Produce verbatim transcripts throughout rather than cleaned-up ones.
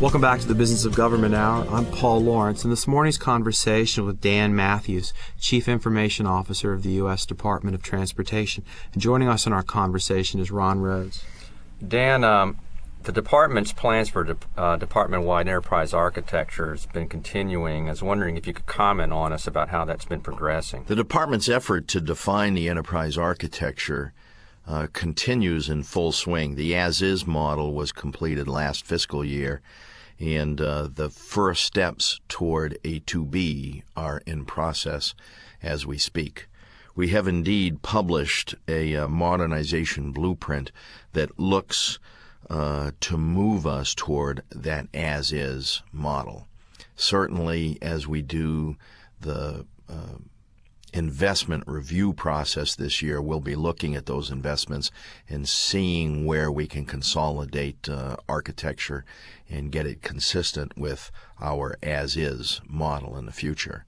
Welcome back to the Business of Government Hour. I'm Paul Lawrence, and this morning's conversation with Dan Matthews, Chief Information Officer of the U S Department of Transportation. And joining us in our conversation is Ron Rhodes. Dan, um, the department's plans for de- uh, department-wide enterprise architecture has been continuing. I was wondering if you could comment on us about how that's been progressing. The department's effort to define the enterprise architecture uh, continues in full swing. The as-is model was completed last fiscal year, and uh, the first steps toward a to be are in process as we speak. We have indeed published a uh, modernization blueprint that looks uh, to move us toward that as-is model. Certainly, as we do the uh, investment review process this year, we'll be looking at those investments and seeing where we can consolidate uh, architecture and get it consistent with our as-is model in the future.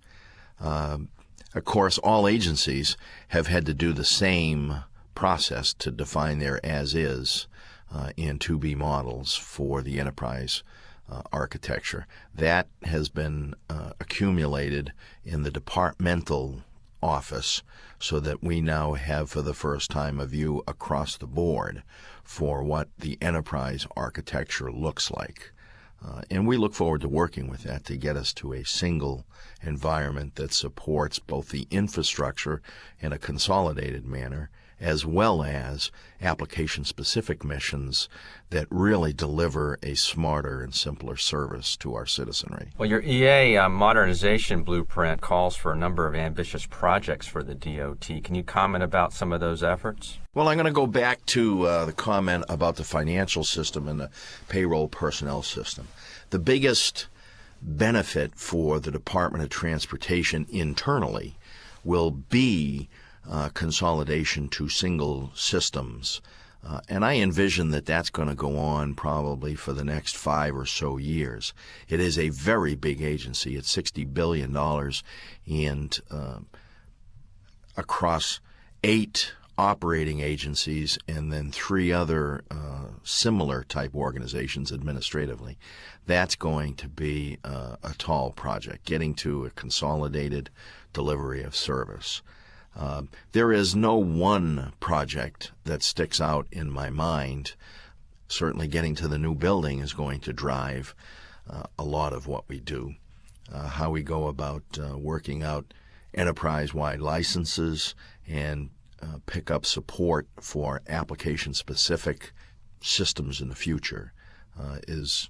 Um, Of course, all agencies have had to do the same process to define their as-is uh, and to-be models for the enterprise uh, architecture. That has been uh, accumulated in the departmental office so that we now have for the first time a view across the board for what the enterprise architecture looks like. Uh, and we look forward to working with that to get us to a single environment that supports both the infrastructure in a consolidated manner as well as application-specific missions that really deliver a smarter and simpler service to our citizenry. Well, your E A uh, modernization blueprint calls for a number of ambitious projects for the D O T. Can you comment about some of those efforts? Well, I'm going to go back to uh, the comment about the financial system and the payroll personnel system. The biggest benefit for the Department of Transportation internally will be uh, consolidation to single systems. Uh, and I envision that that's going to go on probably for the next five or so years. It is a very big agency. It's sixty billion dollars and uh, across eight operating agencies and then three other uh, similar type organizations administratively. That's going to be uh, a tall project, getting to a consolidated delivery of service. Uh, there is no one project that sticks out in my mind. Certainly getting to the new building is going to drive uh, a lot of what we do. Uh, how we go about uh, working out enterprise-wide licenses and Uh, pick up support for application-specific systems in the future uh, is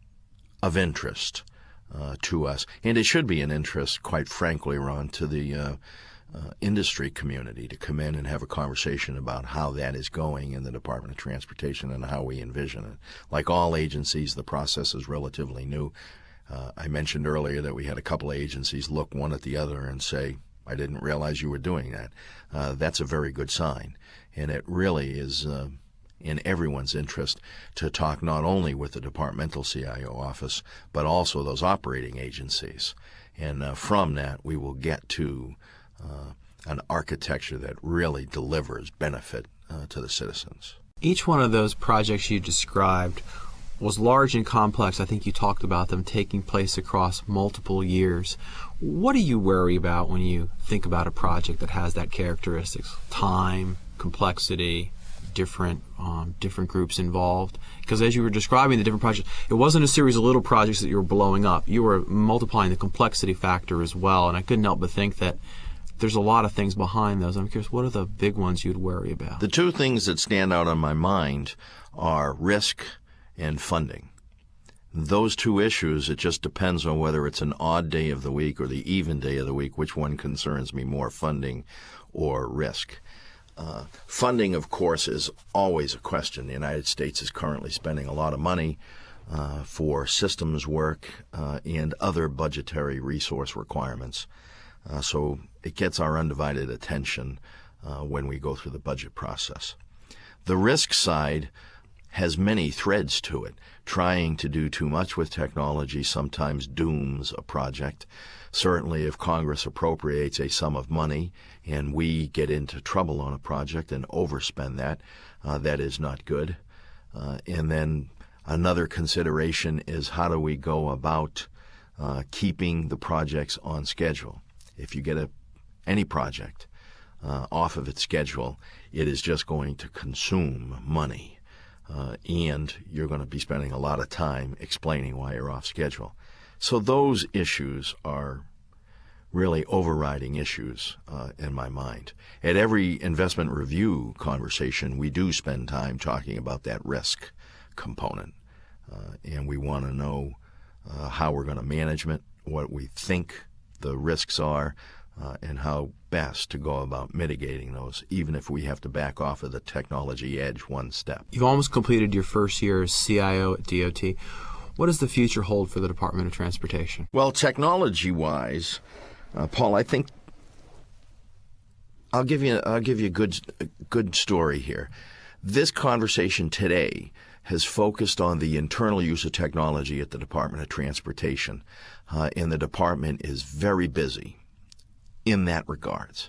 of interest uh, to us. And it should be an interest, quite frankly, Ron, to the uh, uh, industry community to come in and have a conversation about how that is going in the Department of Transportation and how we envision it. Like all agencies, the process is relatively new. Uh, I mentioned earlier that we had a couple of agencies look one at the other and say, I didn't realize you were doing that. Uh, that's a very good sign. And it really is uh, in everyone's interest to talk not only with the departmental C I O office, but also those operating agencies. And uh, from that, we will get to uh, an architecture that really delivers benefit uh, to the citizens. Each one of those projects you described was large and complex. I think you talked about them taking place across multiple years. What do you worry about when you think about a project that has that characteristics? Time, complexity, different um, different groups involved? Because as you were describing the different projects, it wasn't a series of little projects that you were blowing up. You were multiplying the complexity factor as well, and I couldn't help but think that there's a lot of things behind those. I'm curious, what are the big ones you'd worry about? The two things that stand out on my mind are risk and funding. Those two issues, it just depends on whether it's an odd day of the week or the even day of the week, which one concerns me more, funding or risk. Uh, funding, of course, is always a question. The United States is currently spending a lot of money uh, for systems work uh, and other budgetary resource requirements. Uh, so it gets our undivided attention uh, when we go through the budget process. The risk side has many threads to it. Trying to do too much with technology sometimes dooms a project. Certainly if Congress appropriates a sum of money and we get into trouble on a project and overspend that, uh, that is not good. Uh, and then Another consideration is how do we go about uh, keeping the projects on schedule. If you get a, any project uh, off of its schedule, it is just going to consume money, uh, and you're going to be spending a lot of time explaining why you're off schedule. So those issues are really overriding issues uh, in my mind. At every investment review conversation, we do spend time talking about that risk component, uh, and we want to know uh, how we're going to manage it, what we think the risks are, uh, and how best to go about mitigating those, even if we have to back off of the technology edge one step. You've almost completed your first year as C I O at D O T. What does the future hold for the Department of Transportation? Well, technology-wise, uh, Paul, I think I'll give you I'll give you a good a good story here. This conversation today has focused on the internal use of technology at the Department of Transportation, uh, and the department is very busy in that regards.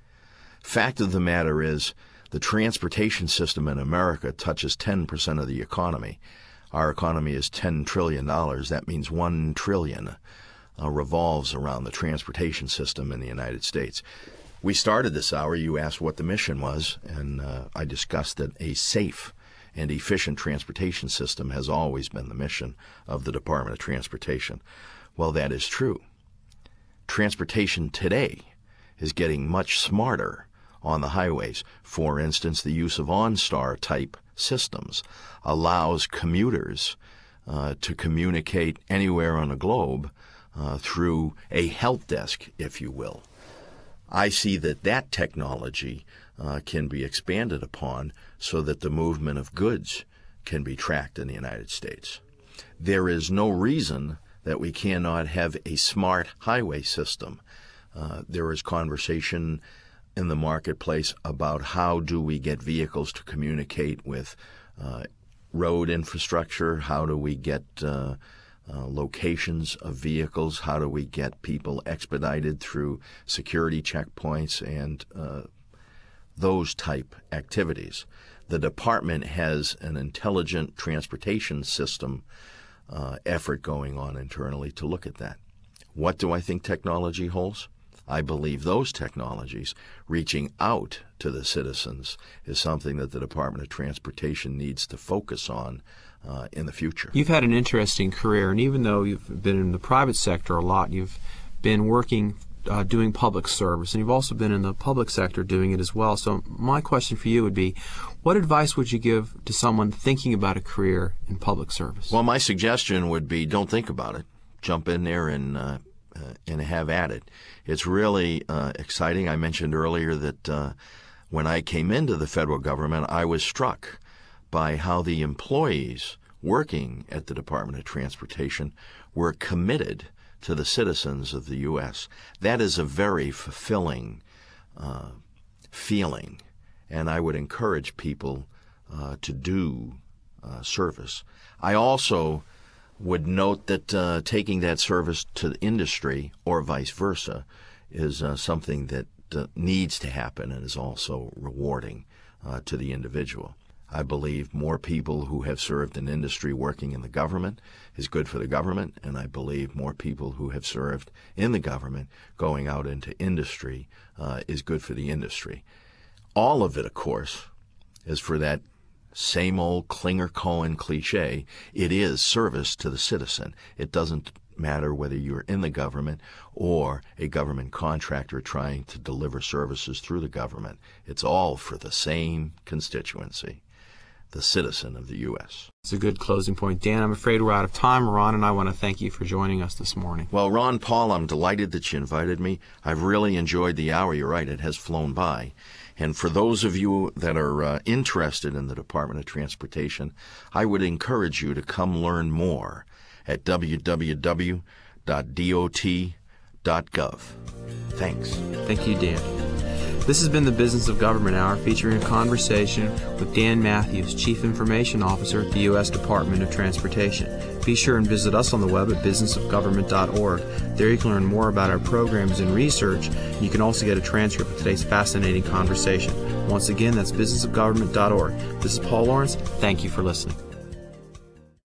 Fact of the matter is, the transportation system in America touches ten percent of the economy. Our economy is ten trillion dollars. That means one trillion dollars uh, revolves around the transportation system in the United States. We started this hour, you asked what the mission was, and uh, I discussed that a safe and efficient transportation system has always been the mission of the Department of Transportation. Well, that is true. Transportation today is getting much smarter on the highways. For instance, the use of OnStar-type systems allows commuters uh, to communicate anywhere on the globe uh, through a help desk, if you will. I see that that technology uh, can be expanded upon so that the movement of goods can be tracked in the United States. There is no reason that we cannot have a smart highway system. Uh, there is conversation in the marketplace about how do we get vehicles to communicate with uh, road infrastructure, how do we get uh, uh, locations of vehicles, how do we get people expedited through security checkpoints and uh, those type activities. The department has an intelligent transportation system uh, effort going on internally to look at that. What do I think technology holds? I believe those technologies reaching out to the citizens is something that the Department of Transportation needs to focus on uh, in the future. You've had an interesting career, and even though you've been in the private sector a lot, you've been working uh, doing public service, and you've also been in the public sector doing it as well. So my question for you would be, what advice would you give to someone thinking about a career in public service? Well, my suggestion would be don't think about it. Jump in there and uh, uh, and have at it. It's really uh, exciting. I mentioned earlier that uh, when I came into the federal government, I was struck by how the employees working at the Department of Transportation were committed to the citizens of the U S That is a very fulfilling uh, feeling, and I would encourage people uh, to do uh, service. I also would note that uh, taking that service to industry or vice versa is uh, something that uh, needs to happen and is also rewarding uh, to the individual. I believe more people who have served in industry working in the government is good for the government, and I believe more people who have served in the government going out into industry uh, is good for the industry. All of it, of course, is for that same old Klinger-Cohen cliche. It is service to the citizen. It doesn't matter whether you're in the government or a government contractor trying to deliver services through the government. It's all for the same constituency, the citizen of the U S It's a good closing point. Dan, I'm afraid we're out of time. Ron and I want to thank you for joining us this morning. Well, Ron, Paul, I'm delighted that you invited me. I've really enjoyed the hour. You're right, it has flown by. And for those of you that are uh, interested in the Department of Transportation, I would encourage you to come learn more at w w w dot d o t dot gov. Thanks. Thank you, Dan. This has been the Business of Government Hour, featuring a conversation with Dan Matthews, Chief Information Officer at the U S Department of Transportation. Be sure and visit us on the web at business of government dot org. There you can learn more about our programs and research. You can also get a transcript of today's fascinating conversation. Once again, that's business of government dot org. This is Paul Lawrence. Thank you for listening.